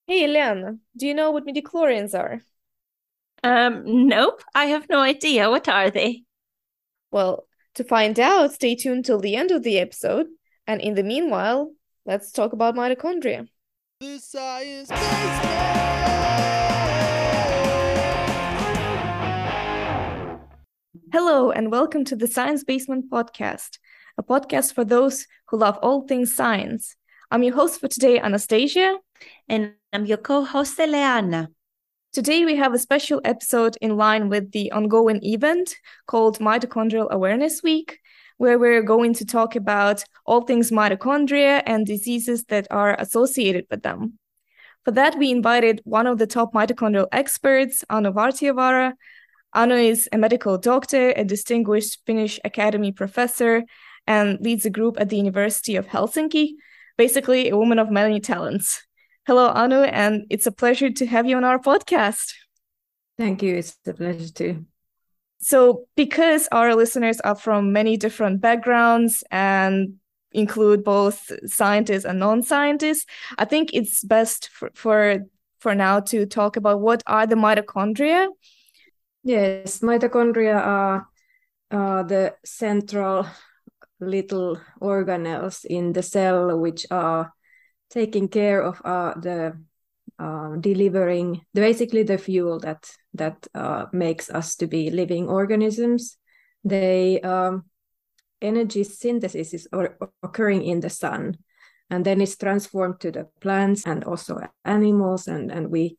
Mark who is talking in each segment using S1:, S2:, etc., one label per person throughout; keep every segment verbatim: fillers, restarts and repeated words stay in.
S1: Hey, Eliana, do you know what midichlorians are?
S2: Um, nope, I have no idea. What are they?
S1: Well, to find out, stay tuned till the end of the episode. And in the meanwhile, let's talk about mitochondria.
S3: The Science Basement!
S1: Hello, and welcome to the Science Basement podcast, a podcast for those who love all things science. I'm your host for today, Anastasia.
S2: And I'm your co-host, Eleana.
S1: Today, we have a special episode in line with the ongoing event called Mitochondrial Awareness Week, where we're going to talk about all things mitochondria and diseases that are associated with them. For that, we invited one of the top mitochondrial experts, Anu Vartiavaara. Anu is a medical doctor, a distinguished Finnish Academy professor, and leads a group at the University of Helsinki, basically a woman of many talents. Hello, Anu, and it's a pleasure to have you on our podcast.
S4: Thank you. It's a pleasure too.
S1: So, because our listeners are from many different backgrounds and include both scientists and non-scientists, I think it's best for, for, for now to talk about what are the mitochondria.
S4: Yes, mitochondria are uh, the central little organelles in the cell which are taking care of uh, the uh, delivering basically the fuel that that uh, makes us to be living organisms. They um, energy synthesis is or, occurring in the sun, and then it's transformed to the plants and also animals, and and we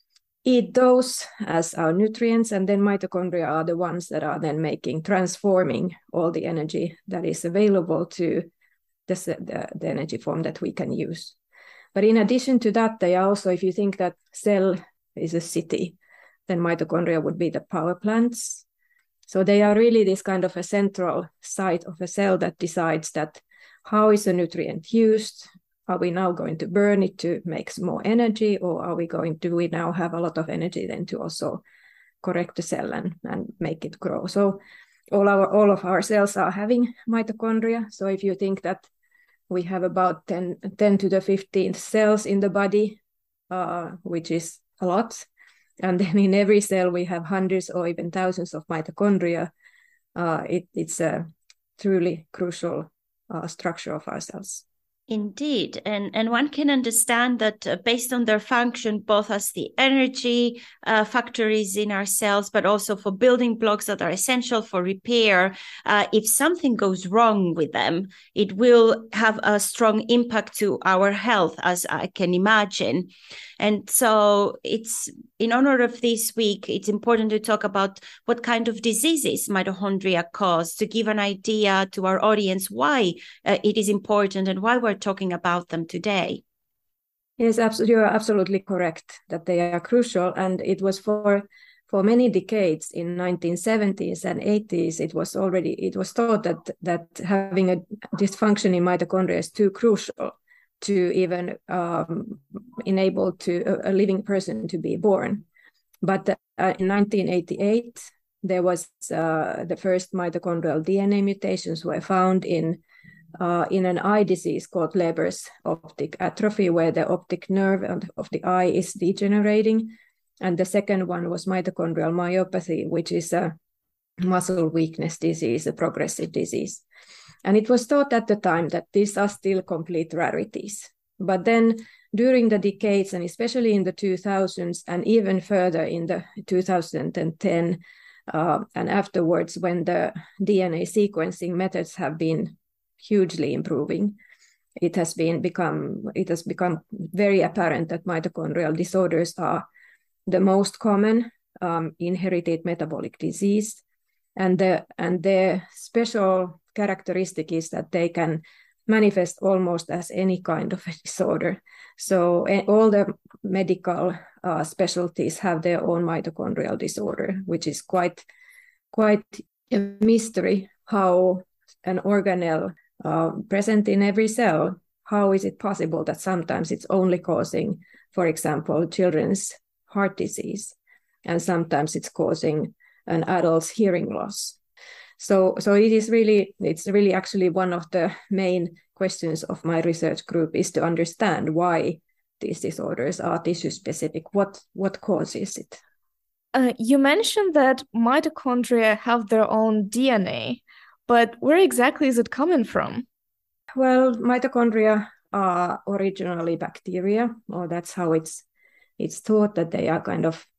S4: eat those as our nutrients, and then mitochondria are the ones that are then making transforming all the energy that is available to the, the, the energy form that we can use. But in addition to that, they are also, if you think that cell is a city, then mitochondria would be the power plants. So they are really this kind of a central site of a cell that decides that how is a nutrient used. Are we now going to burn it to make more energy, or are we going to, do we now have a lot of energy then to also correct the cell and, and make it grow? So all our all of our cells are having mitochondria. So if you think that we have about ten, ten to the fifteenth cells in the body, uh, which is a lot, and then in every cell we have hundreds or even thousands of mitochondria, uh, it, it's a truly crucial uh, structure of our cells.
S2: Indeed. And, and one can understand that uh, based on their function, both as the energy uh, factories in our cells, but also for building blocks that are essential for repair, uh, if something goes wrong with them, it will have a strong impact to our health, as I can imagine. And so it's in honor of this week, it's important to talk about what kind of diseases mitochondria cause, to give an idea to our audience why uh, it is important and why we're talking about them today.
S4: Yes, absolutely, you are absolutely correct that they are crucial. And it was for for many decades in nineteen seventies and eighties, it was already it was thought that that having a dysfunction in mitochondria is too crucial to even um, enable to a, a living person to be born. But uh, in nineteen eighty-eight, there was uh, the first mitochondrial D N A mutations were found in uh, in an eye disease called Leber's optic atrophy, where the optic nerve of the eye is degenerating. And the second one was mitochondrial myopathy, which is a muscle weakness disease, a progressive disease. And it was thought at the time that these are still complete rarities. But then during the decades, and especially in the two thousands, and even further in the two thousand ten uh, and afterwards, when the D N A sequencing methods have been hugely improving, it has been become it has become very apparent that mitochondrial disorders are the most common um, inherited metabolic disease, and the and their special characteristic is that they can manifest almost as any kind of a disorder. So all the medical uh, specialties have their own mitochondrial disorder, which is quite quite a mystery how an organelle uh, present in every cell, how is it possible that sometimes it's only causing, for example, children's heart disease, and sometimes it's causing an adult's hearing loss. So, so it is really, it's really actually one of the main questions of my research group is to understand why these disorders are tissue specific. What what causes it?
S1: Uh, you mentioned that mitochondria have their own D N A, but where exactly is it coming from?
S4: Well, mitochondria are originally bacteria, or that's how it's it's thought, that they are kind of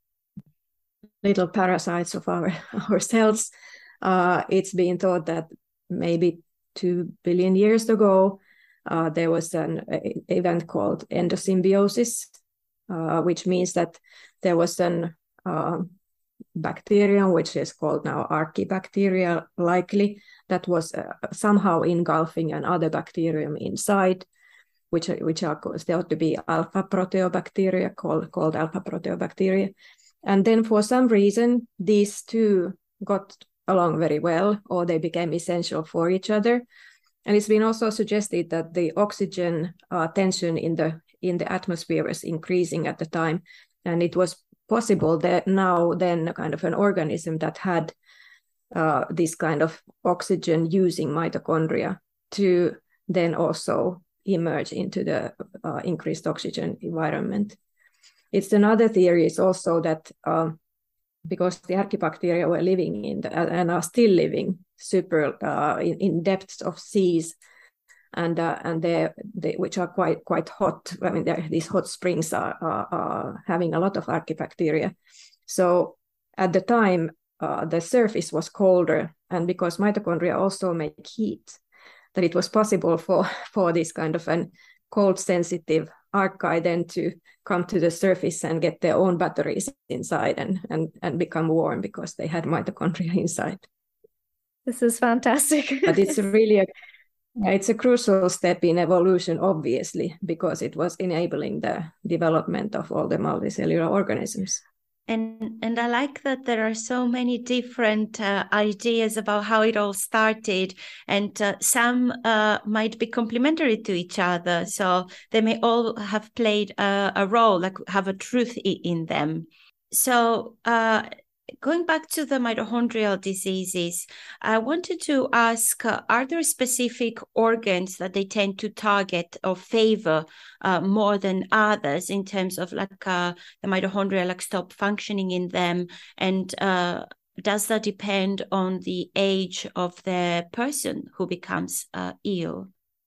S4: little parasites of our, our cells. Uh, it's been thought that maybe two billion years ago, uh, there was an event called endosymbiosis, uh, which means that there was an uh, bacterium, which is called now Archaebacteria, likely, that was uh, somehow engulfing another bacterium inside, which, which are thought to be alpha proteobacteria, called, called alpha proteobacteria. And then for some reason, these two got along very well, or they became essential for each other. And it's been also suggested that the oxygen uh, tension in the in the atmosphere was increasing at the time, and it was possible that now then kind of an organism that had uh, this kind of oxygen using mitochondria to then also emerge into the uh, increased oxygen environment. It's another theory is also that uh, because the Archaebacteria were living in the, and are still living super uh, in, in depths of seas, and uh, and they, they which are quite quite hot. I mean, these hot springs are, are, are having a lot of Archaebacteria. So at the time, uh, the surface was colder, and because mitochondria also make heat, that it was possible for for this kind of an cold sensitive archaea then to come to the surface and get their own batteries inside and, and, and become warm because they had mitochondria inside.
S1: This is fantastic.
S4: But it's really a it's a crucial step in evolution, obviously, because it was enabling the development of all the multicellular organisms.
S2: And and I like that there are so many different uh, ideas about how it all started, and uh, some uh, might be complementary to each other. So they may all have played a, a role, like have a truth in them. So uh, going back to the mitochondrial diseases, I wanted to ask, uh, are there specific organs that they tend to target or favor uh, more than others in terms of like uh, the mitochondria like stop functioning in them? And uh, does that depend on the age of the person who becomes uh, ill?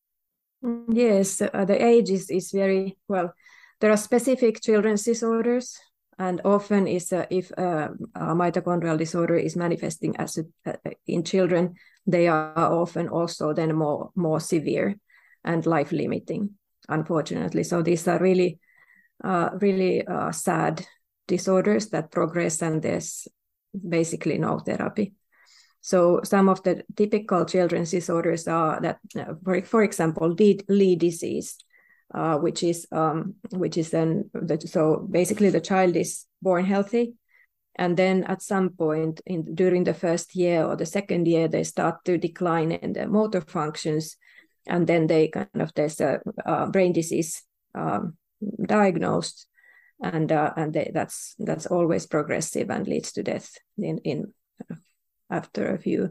S4: Yes, uh, the age is, is very, well, there are specific children's disorders. And often is uh, if uh, a mitochondrial disorder is manifesting as a, uh, in children, they are often also then more more severe and life limiting, unfortunately. So these are really uh, really uh, sad disorders that progress, and there's basically no therapy. So some of the typical children's disorders are that, uh, for, for example, Leigh disease. Uh, which is um, which is then the, so basically the child is born healthy, and then at some point in during the first year or the second year they start to decline in their motor functions, and then they kind of there's a uh, brain disease um, diagnosed, and uh, and they, that's that's always progressive and leads to death in in after a few.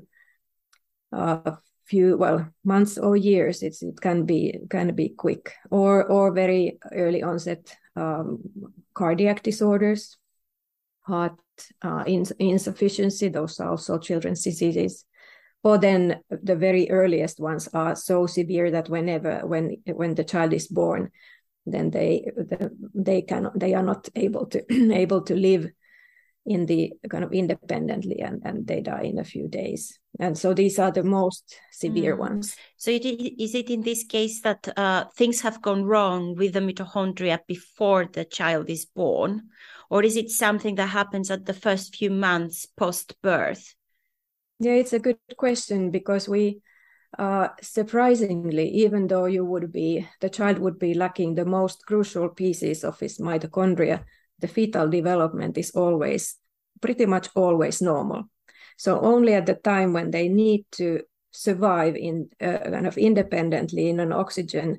S4: Uh, few well months or years. It's it can be can be quick or or very early onset um, cardiac disorders, heart uh, ins insufficiency. Those are also children's diseases. Or then the very earliest ones are so severe that whenever when when the child is born, then they the, they cannot they are not able to able to live in the kind of independently, and, and they die in a few days. And so these are the most severe mm. ones.
S2: So it, is it in this case that uh, things have gone wrong with the mitochondria before the child is born? Or is it something that happens at the first few months post-birth?
S4: Yeah, it's a good question, because we, uh, surprisingly, even though you would be, the child would be lacking the most crucial pieces of his mitochondria, the fetal development is always, pretty much always normal. So only at the time when they need to survive in uh, kind of independently in an oxygen,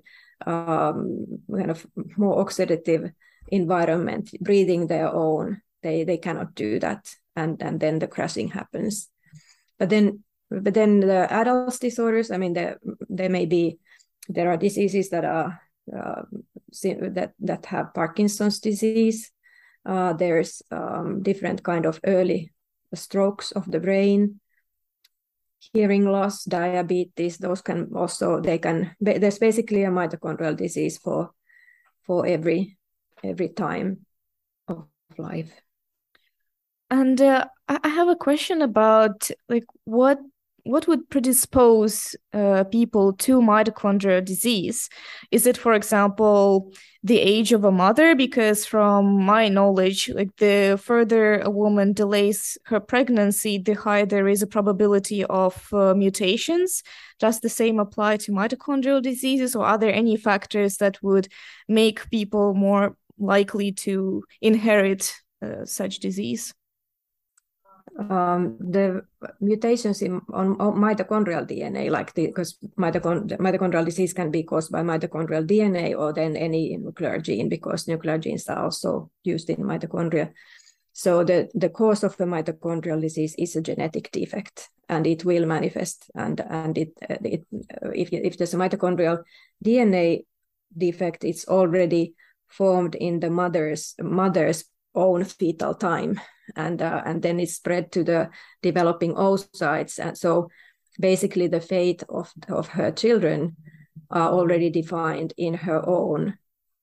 S4: um, kind of more oxidative environment, breathing their own, they they cannot do that, and and then the crashing happens. But then, but then the adult disorders, I mean, there there may be there are diseases that are uh, that that have Parkinson's disease. Uh, there's um, different kind of early strokes of the brain, hearing loss, diabetes. Those can also they can. There's basically a mitochondrial disease for for every every time of life.
S1: And uh, I have a question about like what what would predispose uh, people to mitochondrial disease? Is it, for example, the age of a mother? Because from my knowledge, like the further a woman delays her pregnancy, the higher there is a probability of uh, mutations. Does the same apply to mitochondrial diseases, or are there any factors that would make people more likely to inherit uh, such disease?
S4: Um, the mutations in on, on mitochondrial D N A, like the because mitochond mitochondrial disease can be caused by mitochondrial D N A or then any nuclear gene, because nuclear genes are also used in mitochondria. So the, the cause of the mitochondrial disease is a genetic defect, and it will manifest. And and it, it if if there's a mitochondrial D N A defect, it's already formed in the mother's mother's own fetal time, and uh, and then it's spread to the developing oocytes, and so basically the fate of of her children are already defined in her own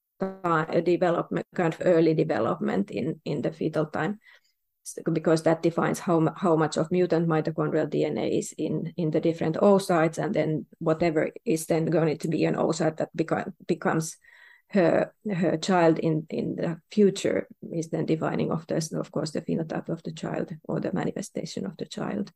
S4: uh, development, kind of early development in in the fetal time, because that defines how how much of mutant mitochondrial D N A is in in the different oocytes, and then whatever is then going to be an oocyte that beca- becomes her her child in in the future is then defining of this, of course, the phenotype of the child or the manifestation of the child.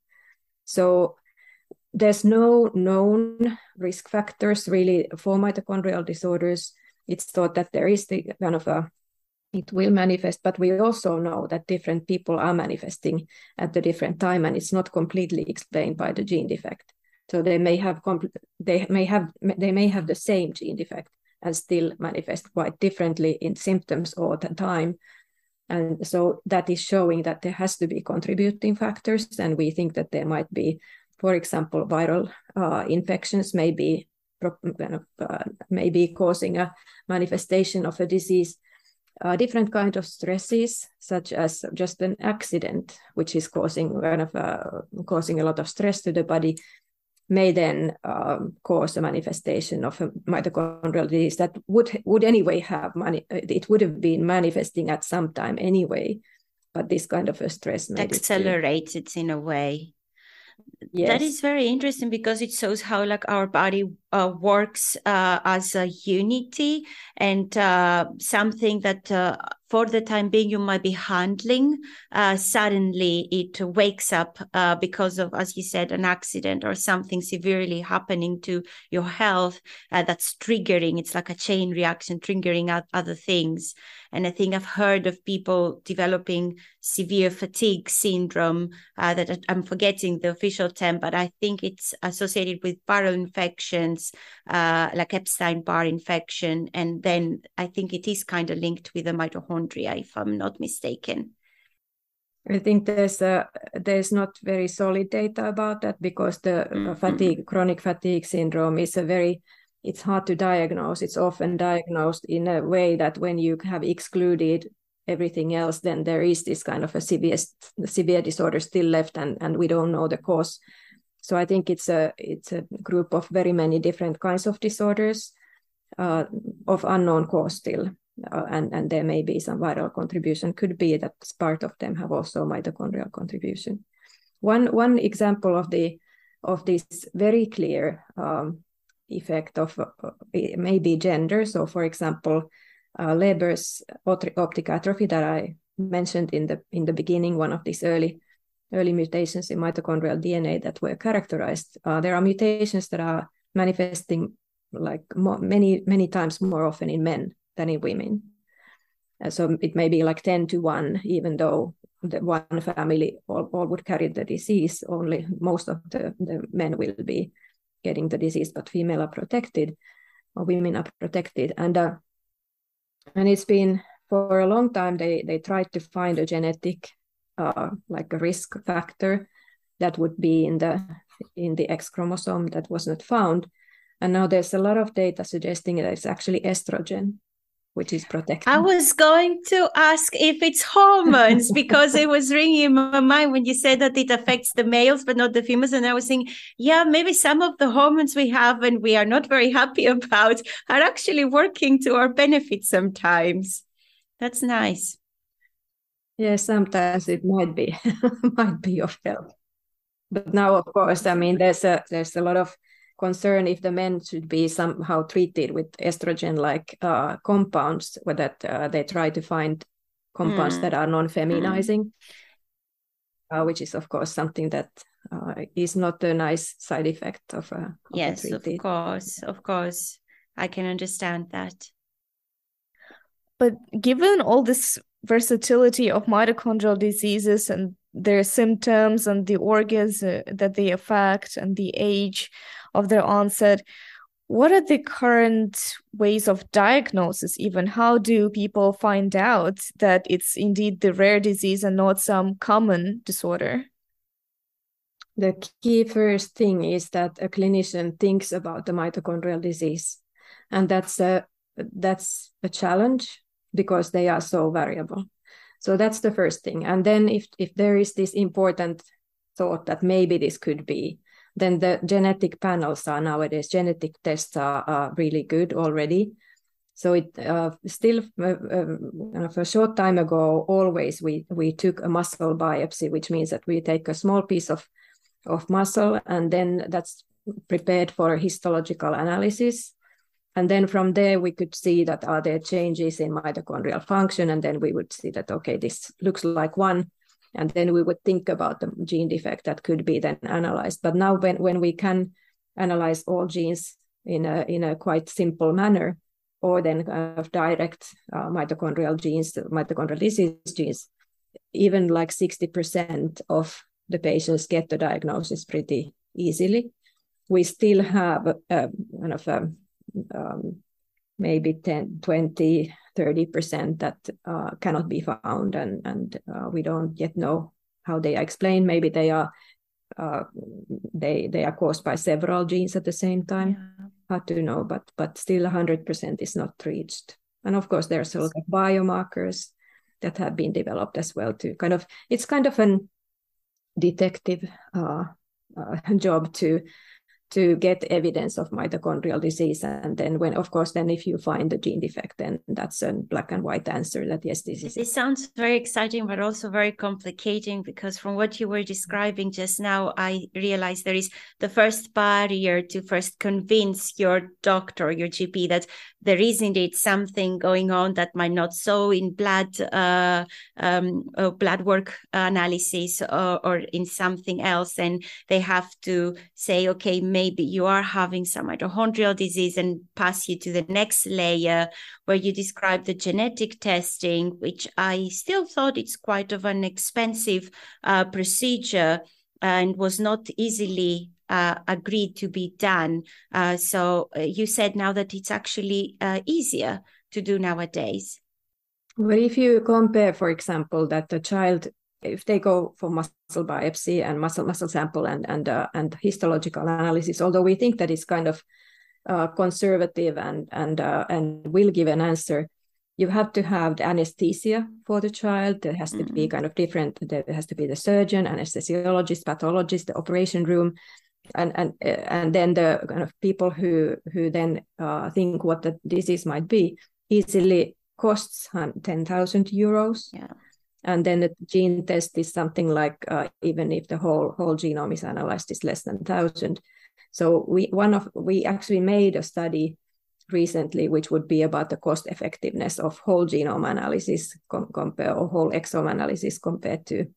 S4: So there's no known risk factors really for mitochondrial disorders. It's thought that there is the kind of a it will manifest, but we also know that different people are manifesting at the different time, and it's not completely explained by the gene defect. So they may have they may have they may have the same gene defect and still manifest quite differently in symptoms all the time. And so that is showing that there has to be contributing factors, and we think that there might be, for example, viral uh, infections may be, uh, may be causing a manifestation of a disease. Uh, different kind of stresses, such as just an accident, which is causing kind of uh, causing a lot of stress to the body, may then um, cause a manifestation of a mitochondrial disease that would would anyway have money. It would have been manifesting at some time anyway, but this kind of a stress made
S2: accelerates it, it in a way.
S4: Yes.
S2: That is very interesting, because it shows how like our body uh, works uh, as a unity, and uh, something that uh, for the time being you might be handling, uh, suddenly it wakes up uh, because of, as you said, an accident or something severely happening to your health uh, that's triggering. It's like a chain reaction triggering other things. And I think I've heard of people developing severe fatigue syndrome, uh, that I'm forgetting the official term, but I think it's associated with viral infections, uh, like Epstein-Barr infection. And then I think it is kind of linked with the mitochondria, if I'm not mistaken.
S4: I think there's a, there's not very solid data about that, because the mm-hmm. fatigue, chronic fatigue syndrome is a very, it's hard to diagnose. It's often diagnosed in a way that when you have excluded everything else, then there is this kind of a severe, severe disorder still left, and, and we don't know the cause. So I think it's a it's a group of very many different kinds of disorders uh, of unknown cause still, uh, and and there may be some viral contribution. Could be that part of them have also mitochondrial contribution. One one example of the of this very clear um, effect of uh, maybe gender. So, for example, uh, Leber's optic atrophy that I mentioned in the in the beginning, one of these early early mutations in mitochondrial D N A that were characterized. Uh, there are mutations that are manifesting like more, many, many times more often in men than in women. Uh, so it may be like ten to one, even though the one family all, all would carry the disease, only most of the, the men will be getting the disease, but female are protected, or women are protected. And, uh, and it's been, for a long time, they, they tried to find a genetic Uh, like a risk factor that would be in the in the X chromosome that was not found. And now there's a lot of data suggesting that it's actually estrogen, which is protecting.
S2: I was going to ask if it's hormones because it was ringing in my mind when you said that it affects the males but not the females. And I was thinking, yeah, maybe some of the hormones we have and we are not very happy about are actually working to our benefit sometimes. That's nice.
S4: Yes, sometimes it might be might be of help. But now, of course, I mean, there's a there's a lot of concern if the men should be somehow treated with estrogen-like uh, compounds, or that uh, they try to find compounds mm. that are non-feminizing, mm. uh, which is, of course, something that uh, is not a nice side effect of a of
S2: yes,
S4: a
S2: of course, of course, I can understand that.
S1: But given all this versatility of mitochondrial diseases and their symptoms and the organs uh, that they affect and the age of their onset, what are the current ways of diagnosis even? How do people find out that it's indeed the rare disease and not some common disorder?
S4: The key first thing is that a clinician thinks about the mitochondrial disease. And that's a, that's a challenge because they are so variable. So that's the first thing. And then if, if there is this important thought that maybe this could be, then the genetic panels are nowadays, genetic tests are, are really good already. So it uh, still, uh, uh, for a short time ago, always we, we took a muscle biopsy, which means that we take a small piece of, of muscle and then that's prepared for histological analysis. And then from there, we could see that are there changes in mitochondrial function. And then we would see that, okay, this looks like one. And then we would think about the gene defect that could be then analyzed. But now when, when we can analyze all genes in a, in a quite simple manner, or then kind of direct uh, mitochondrial genes, mitochondrial disease genes, even like sixty percent of the patients get the diagnosis pretty easily. We still have a, a kind of a, um, maybe ten, twenty, thirty percent that uh, cannot be found, and, and uh, we don't yet know how they are explained. Maybe they are uh, they they are caused by several genes at the same time. Yeah. Hard to know, but but still one hundred percent is not reached. And of course, there's a lot of biomarkers that have been developed as well to kind of, it's kind of an detective uh, uh, job to to get evidence of mitochondrial disease. And then when, of course, then if you find the gene defect, then that's a black and white answer that yes, this is it.
S2: It sounds very exciting, but also very complicating, because from what you were describing just now, I realized there is the first barrier to first convince your doctor, your G P, that there is indeed something going on that might not show in blood, uh, um, uh, blood work analysis or, or in something else. And they have to say, okay, maybe you are having some mitochondrial disease, and pass you to the next layer where you describe the genetic testing, which I still thought it's quite of an expensive uh, procedure and was not easily uh, agreed to be done. Uh, so uh, you said now that it's actually uh, easier to do nowadays.
S4: Well, if you compare, for example, that the child, if they go for muscle biopsy and muscle muscle sample and and uh, and histological analysis, although we think that it's kind of uh, conservative and and uh, and will give an answer, you have to have the anesthesia for the child. There has to mm-hmm. be kind of different. There has to be the surgeon, anesthesiologist, pathologist, the operation room, and and and then the kind of people who who then uh, think what the disease might be easily costs ten thousand euros.
S2: Yeah.
S4: And then the gene test is something like, uh, even if the whole whole genome is analyzed, is less than one thousand. So we one of we actually made a study recently, which would be about the cost effectiveness of whole genome analysis com- compare or whole exome analysis compared to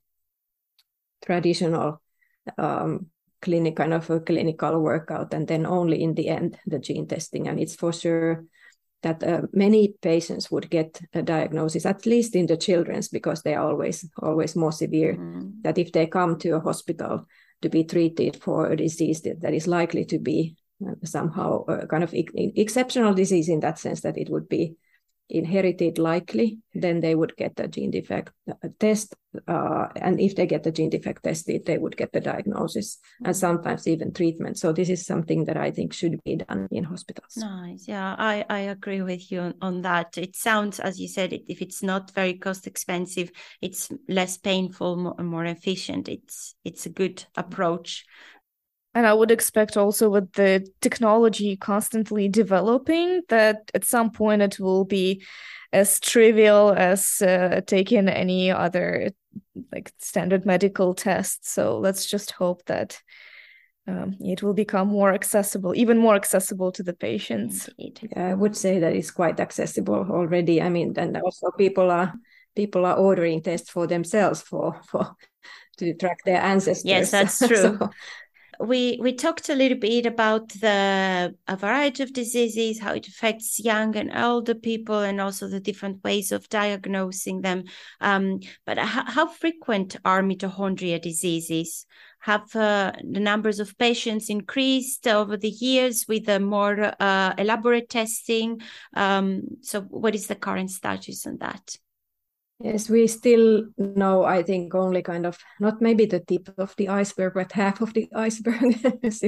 S4: traditional um, clinic kind of a clinical workout, and then only in the end the gene testing. And it's for sure that uh, many patients would get a diagnosis, at least in the children's, because they are always always more severe, mm. that if they come to a hospital to be treated for a disease that, that is likely to be somehow a kind of e- exceptional disease in that sense, that it would be inherited likely, then they would get a gene defect test. Uh, and if they get the gene defect tested, they would get the diagnosis and sometimes even treatment. So this is something that I think should be done in hospitals.
S2: Nice. Yeah, I, I agree with you on, on that. It sounds, as you said, it, if it's not very cost expensive, it's less painful, more, more efficient. It's it's a good approach.
S1: And I would expect also with the technology constantly developing that at some point it will be as trivial as uh, taking any other like standard medical test. So let's just hope that um, it will become more accessible, even more accessible to the patients.
S4: Yeah, I would say that it's quite accessible already. I mean, and also people are people are ordering tests for themselves for for to track their ancestors.
S2: Yes, that's true.
S4: So,
S2: We we talked a little bit about the a variety of diseases, how it affects young and older people, and also the different ways of diagnosing them. Um, but how, how frequent are mitochondria diseases? Have uh, the numbers of patients increased over the years with the more uh, elaborate testing? Um, so what is the current status on that?
S4: Yes, we still know, I think, only kind of, not maybe the tip of the iceberg, but half of the iceberg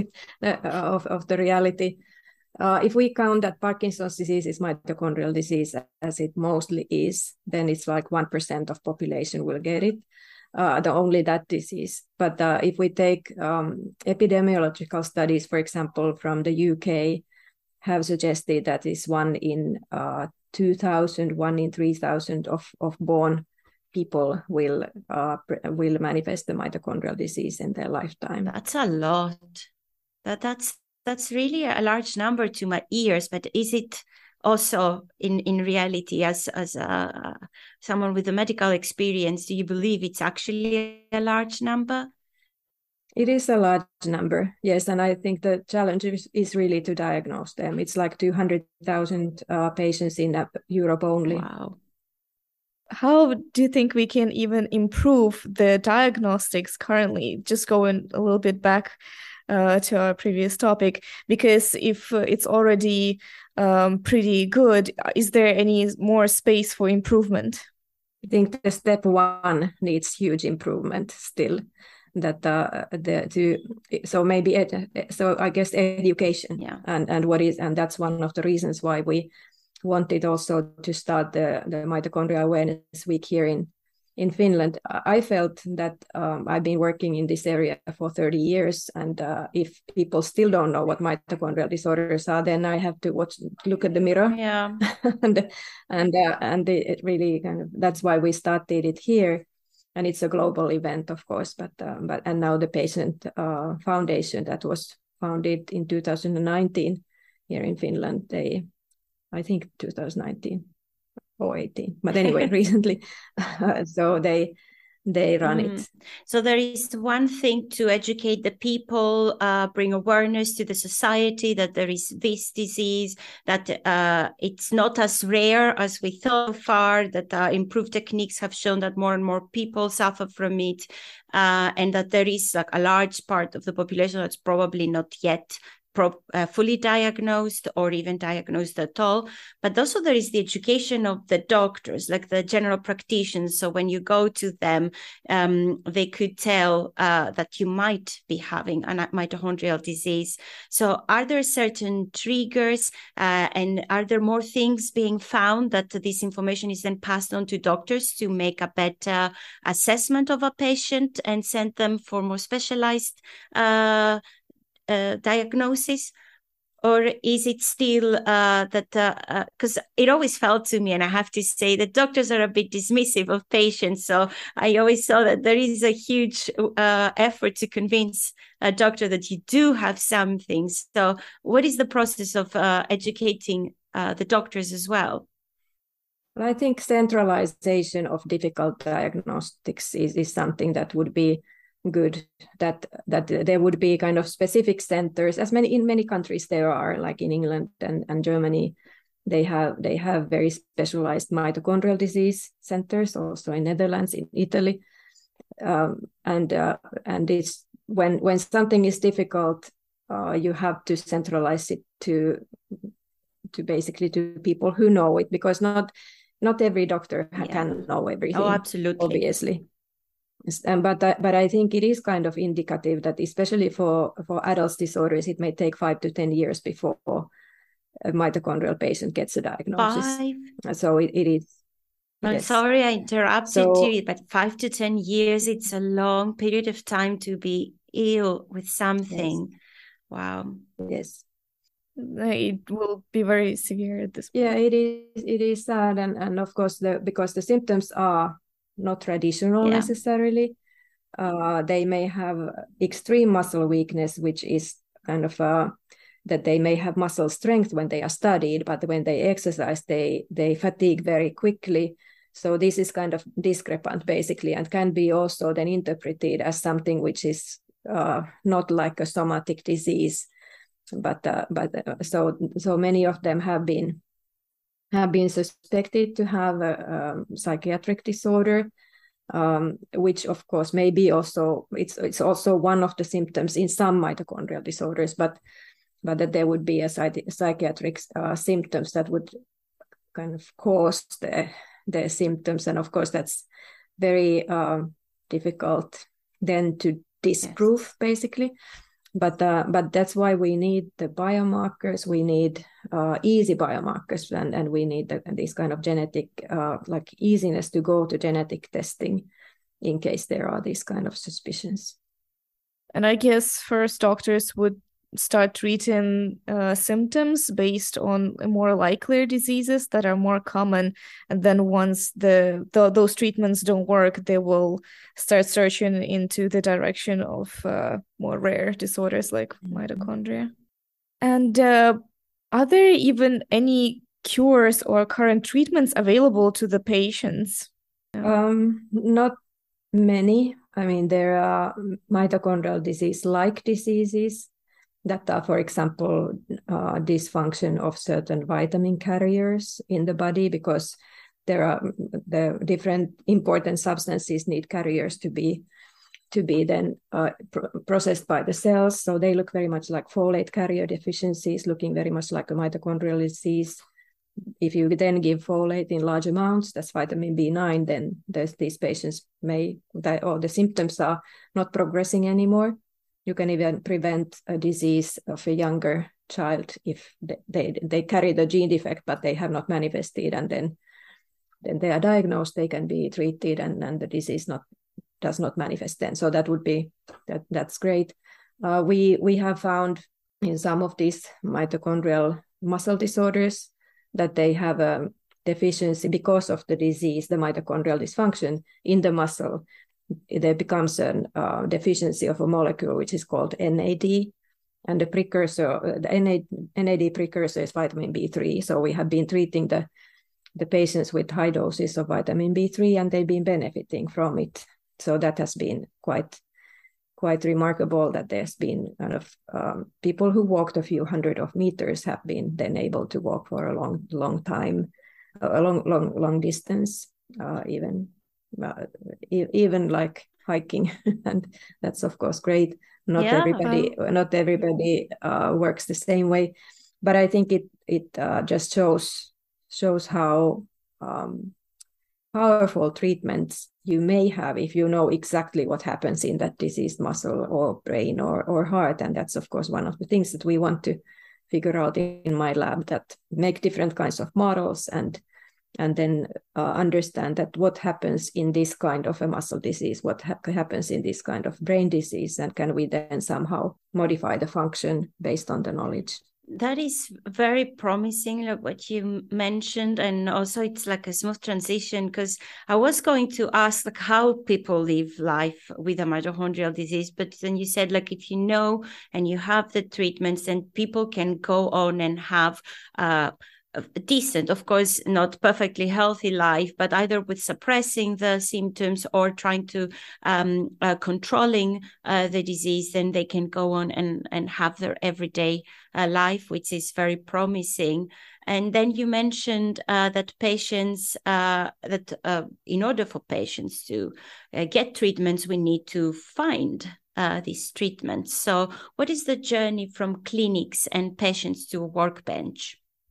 S4: of, of the reality. Uh, if we count that Parkinson's disease is mitochondrial disease, as it mostly is, then it's like one percent of population will get it, uh, the only that disease. But uh, if we take um, epidemiological studies, for example, from the U K, have suggested that is one in uh, two thousand, one in three thousand of, of born people will uh, will manifest the mitochondrial disease in their lifetime.
S2: That's a lot. That that's that's really a large number to my ears. But is it also in, in reality, as as a, someone with a medical experience, do you believe it's actually a large number?
S4: It is a large number, yes, and I think the challenge is, is really to diagnose them. It's like two hundred thousand uh, patients in uh, Europe only.
S2: Wow.
S1: How do you think we can even improve the diagnostics currently? Just going a little bit back uh, to our previous topic, because if uh, it's already um, pretty good, is there any more space for improvement?
S4: I think the step one needs huge improvement still. That uh, the to so maybe ed, so I guess education,
S2: yeah.
S4: and and what is and that's one of the reasons why we wanted also to start the the Mitochondrial Awareness Week here in in Finland. I felt that um, I've been working in this area for thirty years, and uh, if people still don't know what mitochondrial disorders are, then I have to watch look at the mirror.
S2: Yeah,
S4: and and uh, and it really kind of that's why we started it here. And it's a global event, of course, but uh, but and now the Patient uh, Foundation that was founded in two thousand nineteen here in Finland, they, I think two thousand nineteen or eighteen, but anyway, recently, so they they run mm. it.
S2: So there is one thing to educate the people, uh, bring awareness to the society that there is this disease, that uh, it's not as rare as we thought so far, that uh, improved techniques have shown that more and more people suffer from it, uh, and that there is like a large part of the population that's probably not yet Pro, uh, fully diagnosed or even diagnosed at all. But also there is the education of the doctors, like the general practitioners. So when you go to them, um, they could tell uh, that you might be having a mitochondrial disease. So are there certain triggers uh, and are there more things being found that this information is then passed on to doctors to make a better assessment of a patient and send them for more specialized uh Uh, diagnosis? Or is it still uh, that, because uh, uh, it always felt to me, and I have to say that doctors are a bit dismissive of patients. So I always saw that there is a huge uh, effort to convince a doctor that you do have some things. So what is the process of uh, educating uh, the doctors as well?
S4: Well, I think centralization of difficult diagnostics is, is something that would be good, that that there would be kind of specific centers, as many in many countries there are, like in England and, and Germany, they have they have very specialized mitochondrial disease centers, also in Netherlands, in Italy, um, and uh, and it's when when something is difficult, uh, you have to centralize it to to basically to people who know it, because not not every doctor yeah. can know everything.
S2: Oh, absolutely.
S4: Obviously. Um, but uh, but I think it is kind of indicative that especially for for adult disorders, it may take five to ten years before a mitochondrial patient gets a diagnosis.
S2: Five.
S4: So it, it is.
S2: I'm
S4: yes.
S2: sorry I interrupted
S4: so,
S2: you, but five to ten years, it's a long period of time to be ill with something.
S4: Yes.
S2: Wow.
S4: Yes.
S1: It will be very severe at this point.
S4: Yeah, it is. It is sad, and and of course, the because the symptoms are not traditional yeah. necessarily. Uh, they may have extreme muscle weakness, which is kind of uh, that they may have muscle strength when they are studied, but when they exercise, they they fatigue very quickly. So this is kind of discrepant, basically, and can be also then interpreted as something which is uh, not like a somatic disease. But uh, but uh, so so many of them have been have been suspected to have a, a psychiatric disorder, um, which of course may be also it's it's also one of the symptoms in some mitochondrial disorders, but but that there would be a psychiatric uh, symptoms that would kind of cause the the symptoms, and of course that's very uh, difficult then to disprove yes. basically. But uh, but that's why we need the biomarkers. We need uh, easy biomarkers, and, and we need the, this kind of genetic uh, like easiness to go to genetic testing in case there are these kind of suspicions.
S1: And I guess first doctors would start treating uh, symptoms based on more likely diseases that are more common, and then once the, the those treatments don't work, they will start searching into the direction of uh, more rare disorders like mm-hmm. mitochondria. And uh, are there even any cures or current treatments available to the patients?
S4: Um, not many. I mean, there are mitochondrial disease-like diseases that are, for example, uh, dysfunction of certain vitamin carriers in the body, because there are the different important substances need carriers to be to be then uh, pr- processed by the cells. So they look very much like folate carrier deficiencies, looking very much like a mitochondrial disease. If you then give folate in large amounts, that's vitamin B nine, then these patients may, die, or the symptoms are not progressing anymore. You can even prevent a disease of a younger child if they, they, they carry the gene defect, but they have not manifested, and then, then they are diagnosed, they can be treated, and, and the disease not does not manifest then. So that would be, that that's great. Uh, we, we have found in some of these mitochondrial muscle disorders that they have a deficiency because of the disease, the mitochondrial dysfunction in the muscle. There becomes a uh, deficiency of a molecule which is called N A D, and the precursor, the N A D precursor is vitamin B three. So we have been treating the the patients with high doses of vitamin B three, and they've been benefiting from it. So that has been quite quite remarkable that there's been kind of um, people who walked a few hundred of meters have been then able to walk for a long long time, a long long long distance, uh, even. Uh, even like hiking, and that's of course great. Not yeah, everybody, um... not everybody uh, works the same way, but I think it it uh, just shows shows how um, powerful treatments you may have if you know exactly what happens in that diseased muscle or brain or or heart, and that's of course one of the things that we want to figure out in my lab, that make different kinds of models and. and then uh, understand that what happens in this kind of a muscle disease, what ha- happens in this kind of brain disease, and can we then somehow modify the function based on the knowledge.
S2: That is very promising, like what you mentioned, and also it's like a smooth transition, because I was going to ask like how people live life with a mitochondrial disease, but then you said like if you know and you have the treatments, then people can go on and have uh a decent, of course, not perfectly healthy life, but either with suppressing the symptoms or trying to um, uh, controlling uh, the disease, then they can go on and, and have their everyday uh, life, which is very promising. And then you mentioned uh, that patients, uh, that uh, in order for patients to uh, get treatments, we need to find uh, these treatments. So what is the journey from clinics and patients to a workbench?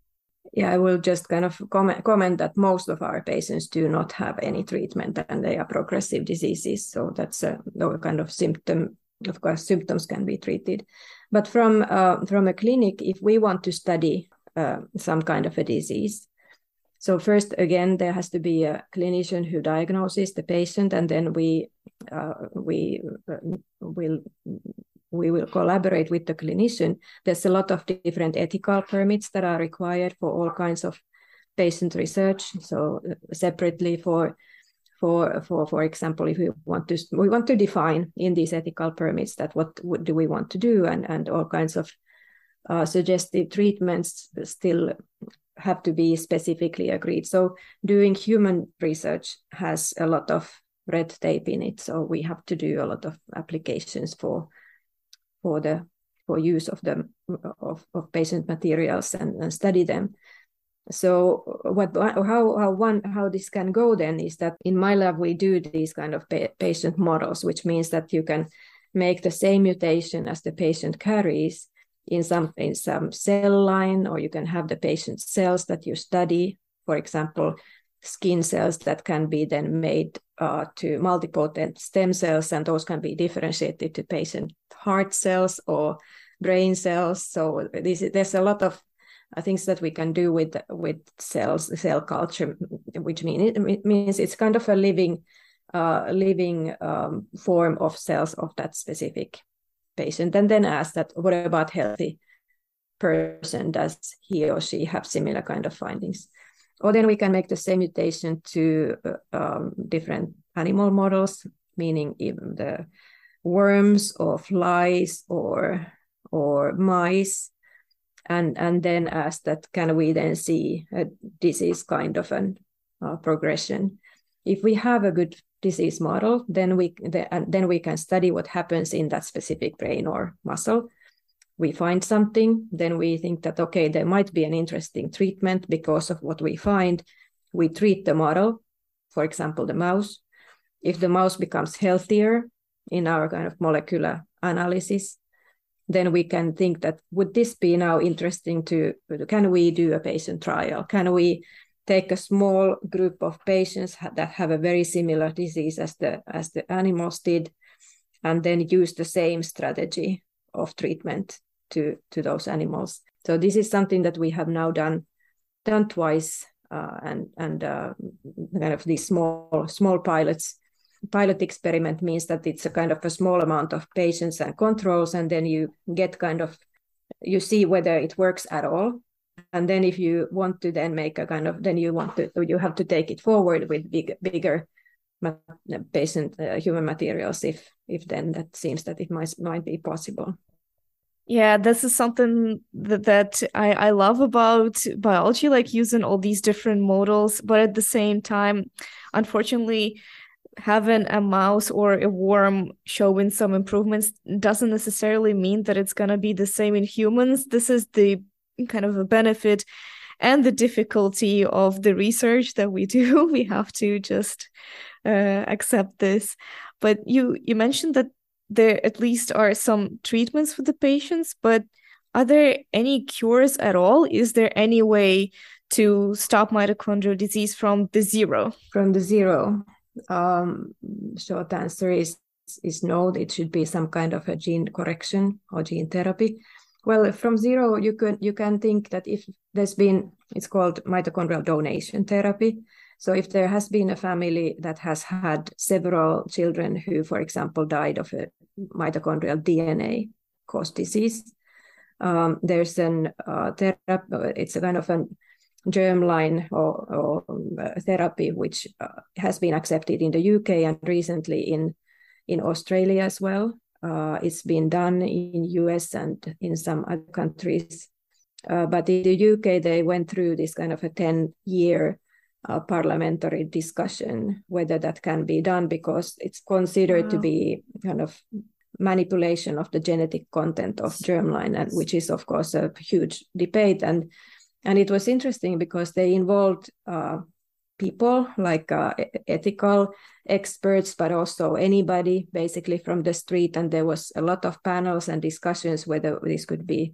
S4: Yeah, I will just kind of comment, comment that most of our patients do not have any treatment and they are progressive diseases. So that's a kind of symptom. Of course, symptoms can be treated. But from, uh, from a clinic, if we want to study uh, some kind of a disease, so first, again, there has to be a clinician who diagnoses the patient, and then we uh, we uh, will we will collaborate with the clinician. There's a lot of different ethical permits that are required for all kinds of patient research. So separately for for for for example, if we want to we want to define in these ethical permits that what, what do we want to do, and and all kinds of uh, suggested treatments still have to be specifically agreed. So doing human research has a lot of red tape in it. So we have to do a lot of applications for for the for use of the of, of patient materials and, and study them. So what how how one how this can go then is that in my lab we do these kind of pa- patient models, which means that you can make the same mutation as the patient carries in some in some cell line, or you can have the patient's cells that you study, for example, skin cells that can be then made uh, to multipotent stem cells, and those can be differentiated to patient heart cells or brain cells. So this, there's a lot of uh, things that we can do with with cells, cell culture, which mean it, it means it's kind of a living, uh, living um, form of cells of that specific patient, and then ask that what about healthy person, does he or she have similar kind of findings? Or then we can make the same mutation to um, different animal models, meaning even the worms or flies or or mice, and and then ask that can we then see a disease kind of an uh, progression. If we have a good disease model, then we then we can study what happens in that specific brain or muscle. We find something, then we think that, okay, there might be an interesting treatment because of what we find. We treat the model, for example, the mouse. If the mouse becomes healthier in our kind of molecular analysis, then we can think that would this be now interesting to, can we do a patient trial? Can we take a small group of patients that have a very similar disease as the as the animals did, and then use the same strategy of treatment to, to those animals. So this is something that we have now done done twice, uh, and and uh, kind of these small small pilots. Pilot experiment means that it's a kind of a small amount of patients and controls, and then you get kind of you see whether it works at all. And then if you want to then make a kind of, then you want to, you have to take it forward with big, bigger patient uh, human materials if if then that seems that it might might be possible.
S1: Yeah, this is something that, that I, I love about biology, like using all these different models, but at the same time, unfortunately, having a mouse or a worm showing some improvements doesn't necessarily mean that it's going to be the same in humans. This is the kind of a benefit and the difficulty of the research that we do. We have to just uh, accept this. But you you mentioned that there at least are some treatments for the patients, but are there any cures at all? Is there any way to stop mitochondrial disease from the zero?
S4: From the zero, um, short answer is is no. It should be some kind of a gene correction or gene therapy. Well, from zero, you can you can think that if there's been, it's called mitochondrial donation therapy. So if there has been a family that has had several children who, for example, died of a mitochondrial D N A caused disease, um, there's an uh, therapy. It's a kind of a germline or, or uh, therapy which uh, has been accepted in the U K and recently in in Australia as well. Uh, it's been done in U S and in some other countries. Uh, but in the U K, they went through this kind of a ten-year uh, parliamentary discussion whether that can be done, because it's considered wow. to be kind of manipulation of the genetic content of germline, and which is, of course, a huge debate. And, and it was interesting because they involved uh, people like uh, ethical experts, but also anybody basically from the street. And there was a lot of panels and discussions whether this could be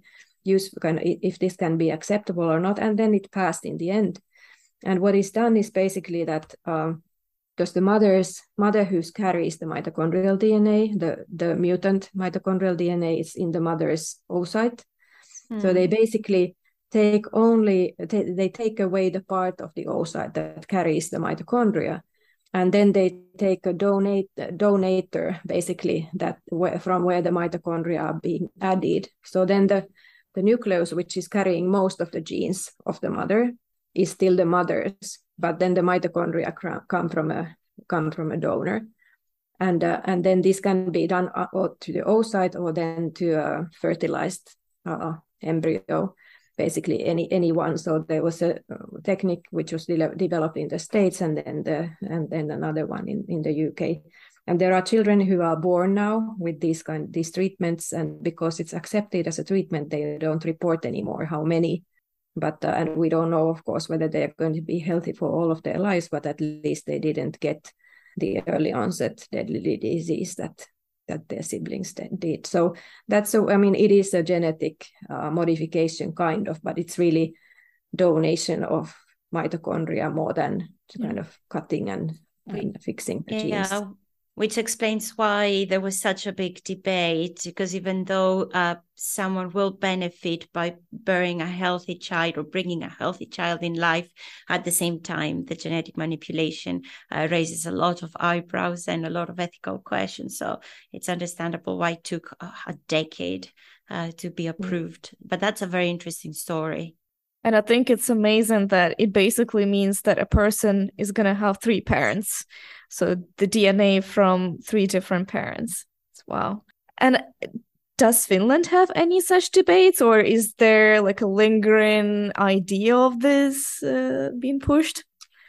S4: use kind of if this can be acceptable or not, and then it passed in the end. And what is done is basically that um, because the mother's mother who carries the mitochondrial D N A, the the mutant mitochondrial D N A is in the mother's oocyte. Mm. So they basically take only t- they take away the part of the oocyte that carries the mitochondria, and then they take a donate donator basically that from where the mitochondria are being added. So then the the nucleus, which is carrying most of the genes of the mother, is still the mother's, but then the mitochondria come from a come from a donor, and uh, and then this can be done to the oocyte or then to a fertilized uh, embryo, basically any anyone. So there was a technique which was de- developed in the States, and then the and then another one in, in the U K. And there are children who are born now with these kind these treatments, and because it's accepted as a treatment, they don't report anymore how many. But uh, and we don't know, of course, whether they're going to be healthy for all of their lives, but at least they didn't get the early onset deadly disease that that their siblings did. So that's so. I mean, it is a genetic uh, modification kind of, but it's really donation of mitochondria more than yeah. kind of cutting and, and fixing the genes.
S2: Yeah. Which explains why there was such a big debate, because even though uh, someone will benefit by bearing a healthy child or bringing a healthy child in life, at the same time, the genetic manipulation uh, raises a lot of eyebrows and a lot of ethical questions. So it's understandable why it took a, a decade uh, to be approved. Mm. But that's a very interesting story.
S1: And I think it's amazing that it basically means that a person is going to have three parents. So the D N A from three different parents. Wow. And does Finland have any such debates, or is there like a lingering idea of this uh, being pushed?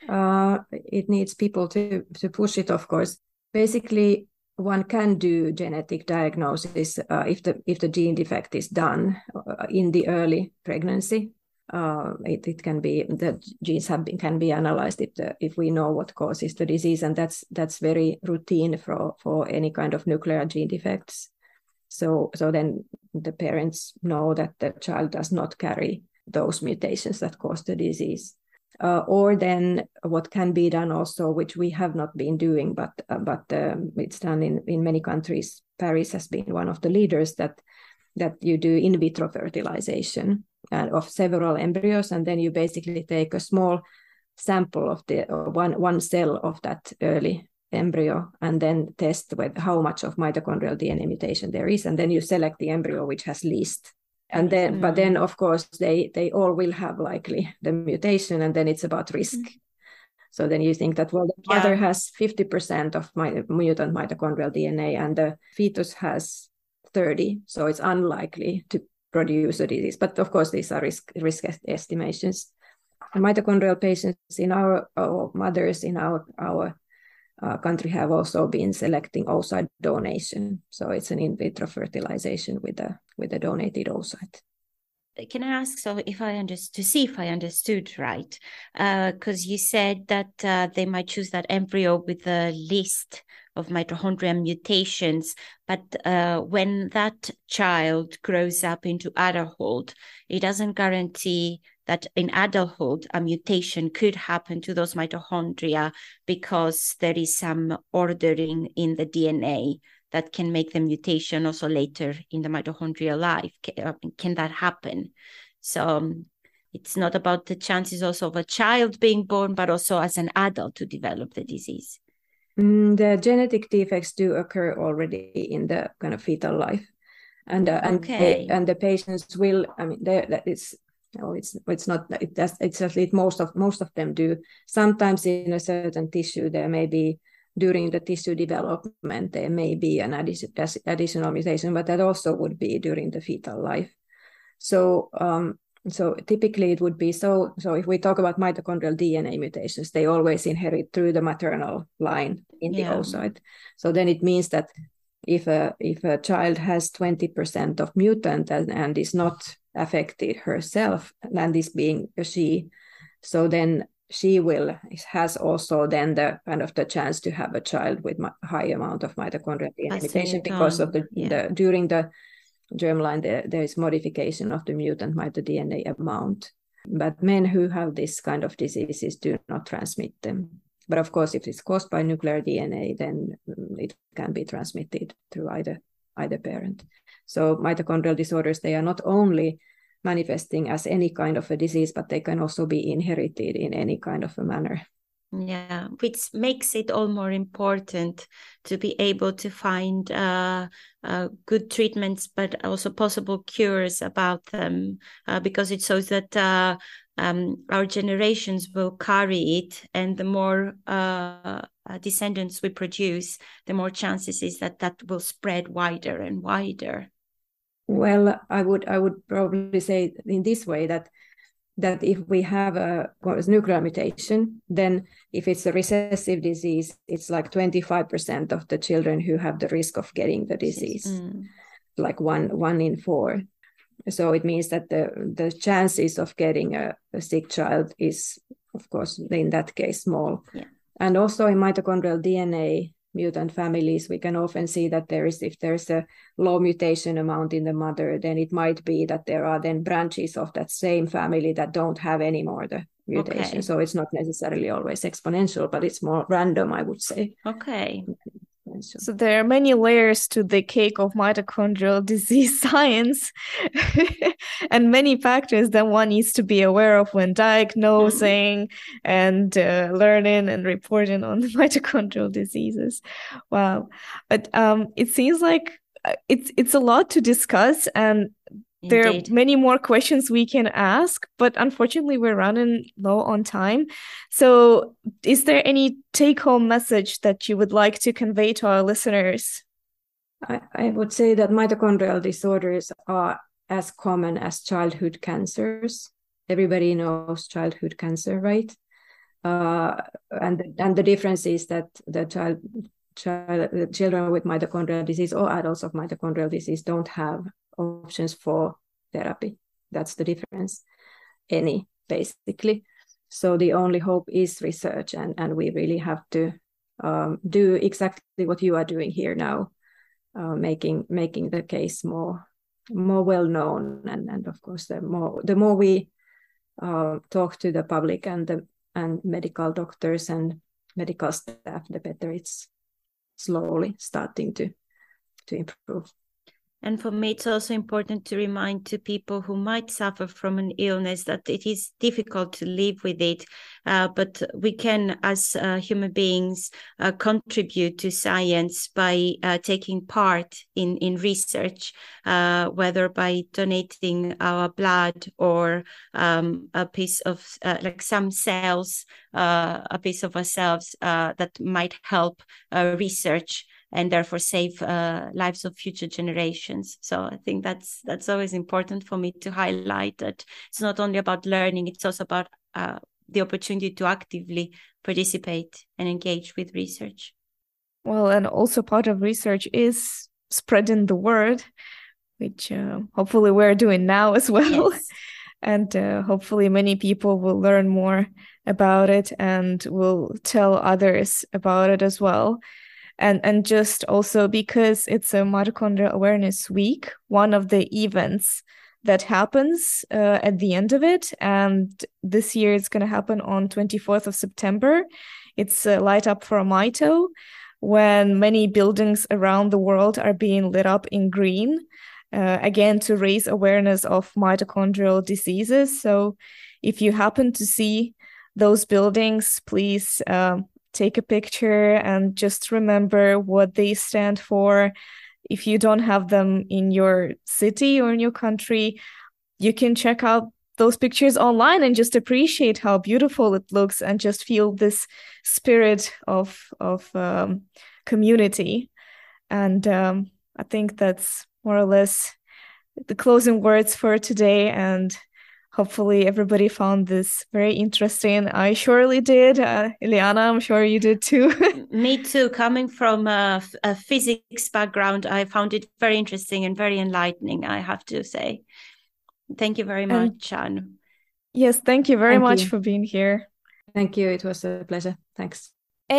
S4: Uh, it needs people to, to push it, of course. Basically, one can do genetic diagnosis uh, if the if the gene defect is done in the early pregnancy. Uh, it, it can be the genes have been can be analyzed if the if we know what causes the disease, and that's that's very routine for for any kind of nuclear gene defects. So so then the parents know that the child does not carry those mutations that cause the disease. Uh, or then what can be done also, which we have not been doing, but uh, but um, it's done in in many countries. Paris has been one of the leaders that that you do in vitro fertilization uh, of several embryos, and then you basically take a small sample of the uh, one one cell of that early embryo and then test with how much of mitochondrial D N A mutation there is, and then you select the embryo which has least. And then, mm. but then of course they they all will have likely the mutation, and then it's about risk. Mm. So then you think that, well, the mother yeah. has fifty percent of my mutant mitochondrial D N A and the fetus has thirty, so it's unlikely to produce a disease. But of course, these are risk risk estimations. And mitochondrial patients in our, our mothers in our our uh, country have also been selecting oocyte donation. So it's an in vitro fertilization with a with a donated oocyte.
S2: Can I ask, so if I understood, to see if I understood right, because uh, you said that uh, they might choose that embryo with a list of mitochondrial mutations, but uh, when that child grows up into adulthood, it doesn't guarantee that in adulthood a mutation could happen to those mitochondria because there is some ordering in the D N A that can make the mutation also later in the mitochondrial life. Can, can that happen? So um, it's not about the chances also of a child being born, but also as an adult to develop the disease.
S4: Mm, the genetic defects do occur already in the kind of fetal life, and uh, and
S2: okay.
S4: they, and the patients will. I mean, that it's no, it's it's not. It does. It's at least most of most of them do. Sometimes in a certain tissue there may be. During the tissue development, there may be an addition, additional mutation, but that also would be during the fetal life. So, um, so typically it would be so. So if we talk about mitochondrial D N A mutations, they always inherit through the maternal line in yeah. the oocyte. So then it means that if a if a child has twenty percent of mutant and, and is not affected herself, and this being a she, so then she will has also then the kind of the chance to have a child with a high amount of mitochondrial D N A mutation because of the, yeah. the during the germline, there, there is modification of the mutant mitoDNA amount. But men who have this kind of diseases do not transmit them. But of course, if it's caused by nuclear D N A, then it can be transmitted through either, either parent. So mitochondrial disorders, they are not only manifesting as any kind of a disease, but they can also be inherited in any kind of a manner.
S2: Yeah, which makes it all more important to be able to find uh, uh, good treatments, but also possible cures about them, uh, because it shows that uh, um, our generations will carry it, and the more uh, descendants we produce, the more chances is that that will spread wider and wider.
S4: Well, I would I would probably say in this way that that if we have a nuclear mutation, then if it's a recessive disease, it's like twenty-five percent of the children who have the risk of getting the disease, mm. like one one in four. So it means that the, the chances of getting a, a sick child is, of course, in that case, small.
S2: Yeah.
S4: And also in mitochondrial D N A mutant families, we can often see that there is, if there's a low mutation amount in the mother, then it might be that there are then branches of that same family that don't have any more the mutation. Okay. So it's not necessarily always exponential, but it's more random, I would say.
S2: Okay.
S1: So there are many layers to the cake of mitochondrial disease science and many factors that one needs to be aware of when diagnosing mm-hmm. and uh, learning and reporting on the mitochondrial diseases. Wow. But um, it seems like it's it's a lot to discuss, and Indeed. There are many more questions we can ask, but unfortunately we're running low on time. So is there any take-home message that you would like to convey to our listeners?
S4: I, I would say that mitochondrial disorders are as common as childhood cancers. Everybody knows childhood cancer, right? Uh, and, and the difference is that the child, child, the children with mitochondrial disease or adults of mitochondrial disease don't have options for therapy. That's the difference, any, basically. So the only hope is research, and, and we really have to um, do exactly what you are doing here now, uh, making making the case more more well known, and, and of course the more the more we uh, talk to the public and the and medical doctors and medical staff, the better it's slowly starting to to improve.
S2: And for me, it's also important to remind to people who might suffer from an illness that it is difficult to live with it, uh, but we can, as uh, human beings, uh, contribute to science by uh, taking part in, in research, uh, whether by donating our blood or um, a piece of, uh, like some cells, uh, a piece of ourselves uh, that might help uh, research, and therefore save uh, lives of future generations. So I think that's that's always important for me to highlight, that it's not only about learning, it's also about uh, the opportunity to actively participate and engage with research.
S1: Well, and also part of research is spreading the word, which uh, hopefully we're doing now as well.
S2: Yes.
S1: And uh, hopefully many people will learn more about it and will tell others about it as well. And and just also because it's a Mitochondrial Awareness Week, one of the events that happens uh, at the end of it, and this year it's going to happen on twenty-fourth of September. It's uh, Light Up for Mito, when many buildings around the world are being lit up in green, uh, again, to raise awareness of mitochondrial diseases. So if you happen to see those buildings, please uh, take a picture and just remember what they stand for. If you don't have them in your city or in your country, you can check out those pictures online and just appreciate how beautiful it looks and just feel this spirit of of um, community. And um, I think that's more or less the closing words for today. And hopefully everybody found this very interesting. I surely did. Uh, Ileana, I'm sure you did too.
S2: Me too. Coming from a, a physics background, I found it very interesting and very enlightening, I have to say. Thank you very much, Anu.
S1: Yes, thank you very
S4: thank
S1: much
S4: you.
S1: for being here.
S4: Thank you. It was a pleasure. Thanks.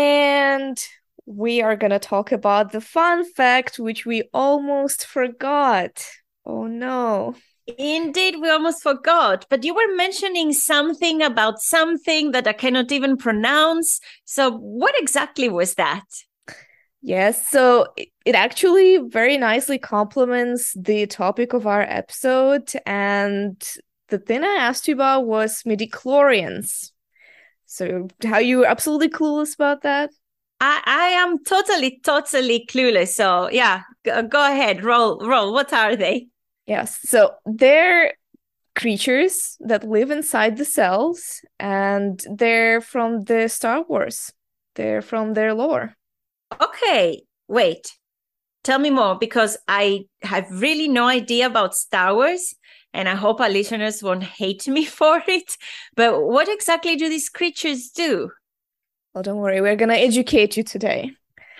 S1: And we are going to talk about the fun fact, which we almost forgot. Oh no.
S2: Indeed, we almost forgot. But you were mentioning something about something that I cannot even pronounce. So what exactly was that?
S1: Yes, so it, it actually very nicely complements the topic of our episode. And the thing I asked you about was midichlorians. So how you absolutely clueless about that?
S2: I, I am totally, totally clueless. So yeah, go, go ahead, roll, roll. What are they?
S1: Yes, so they're creatures that live inside the cells, and they're from the Star Wars. They're from their lore.
S2: Okay, wait. Tell me more, because I have really no idea about Star Wars, and I hope our listeners won't hate me for it. But what exactly do these creatures do?
S1: Well, don't worry, we're gonna educate you today.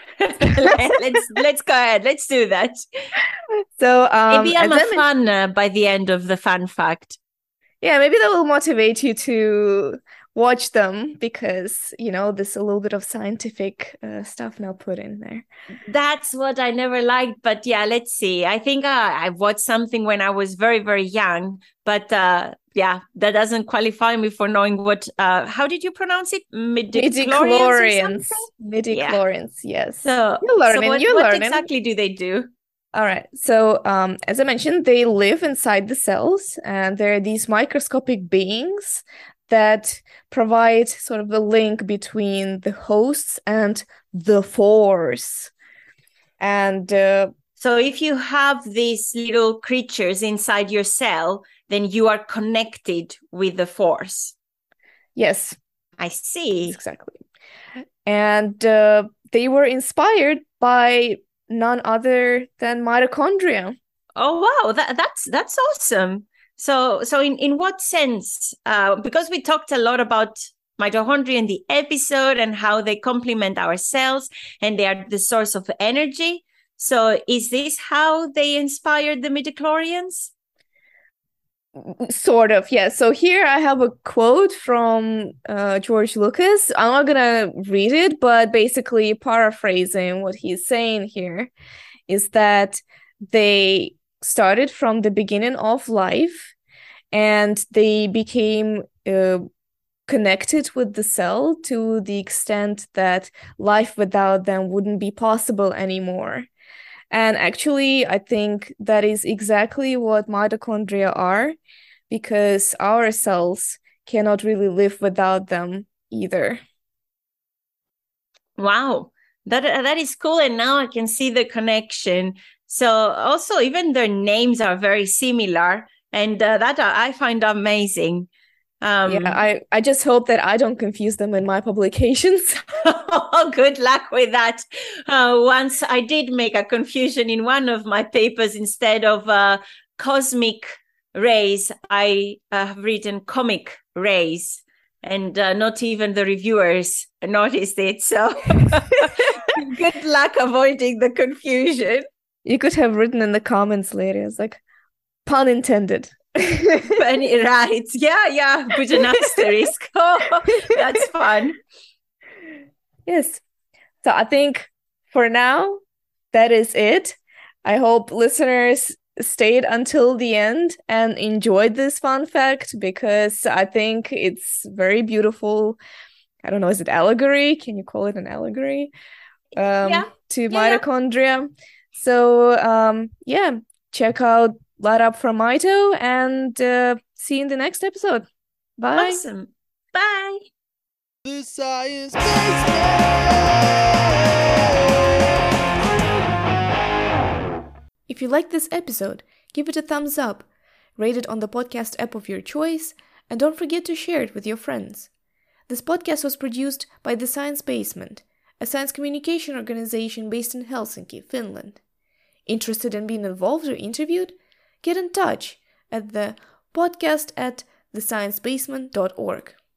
S2: let's let's go ahead. Let's do that.
S1: So um,
S2: maybe I'm a
S1: men-
S2: fan uh, by the end of the fun fact.
S1: Yeah, maybe that will motivate you to watch them, because you know there's a little bit of scientific uh, stuff now put in there.
S2: That's what I never liked, but yeah, let's see. I think uh, I watched something when I was very very young, but uh, yeah, that doesn't qualify me for knowing what. Uh, how did you pronounce it?
S1: Midichlorians. Midichlorians, yeah. Yes.
S2: So
S1: you're learning.
S2: So what,
S1: you're
S2: what
S1: learning.
S2: exactly do they do?
S1: All right. So, um, as I mentioned, they live inside the cells, and they're these microscopic beings that provide sort of a link between the hosts and the force. And uh,
S2: so if you have these little creatures inside your cell, then you are connected with the force.
S1: Yes.
S2: I see.
S1: Exactly. And uh, they were inspired by none other than mitochondria.
S2: Oh, wow. That, that's that's awesome. So, so in, in what sense? Uh, because we talked a lot about mitochondria in the episode and how they complement our cells and they are the source of energy. So is this how they inspired the midichlorians?
S1: Sort of, yeah. So here I have a quote from uh, George Lucas. I'm not gonna read it, but basically paraphrasing what he's saying here is that they started from the beginning of life and they became uh, connected with the cell to the extent that life without them wouldn't be possible anymore. And actually, I think that is exactly what mitochondria are, because our cells cannot really live without them either.
S2: Wow, that that is cool. And now I can see the connection. So also, even their names are very similar, and uh, that I find amazing.
S1: Um, yeah, I, I just hope that I don't confuse them in my publications.
S2: Oh, good luck with that. Uh, once I did make a confusion in one of my papers. Instead of uh, cosmic rays, I uh, have written comic rays, and uh, not even the reviewers noticed it. So good luck avoiding the confusion.
S1: You could have written in the comments later. It's like, pun intended.
S2: Right. Yeah, yeah. Put an asterisk. Oh, that's fun.
S1: Yes. So I think for now, that is it. I hope listeners stayed until the end and enjoyed this fun fact, because I think it's very beautiful. I don't know, is it allegory? Can you call it an allegory? Um,
S2: yeah.
S1: To
S2: yeah,
S1: mitochondria.
S2: Yeah.
S1: So, um, yeah, check out Light Up from Mito, and uh, see you in the next episode. Bye.
S2: Awesome. Bye.
S3: The Science Basement.
S1: If you liked this episode, give it a thumbs up, rate it on the podcast app of your choice, and don't forget to share it with your friends. This podcast was produced by The Science Basement, a science communication organization based in Helsinki, Finland. Interested in being involved or interviewed? Get in touch at the podcast at the science basement dot org.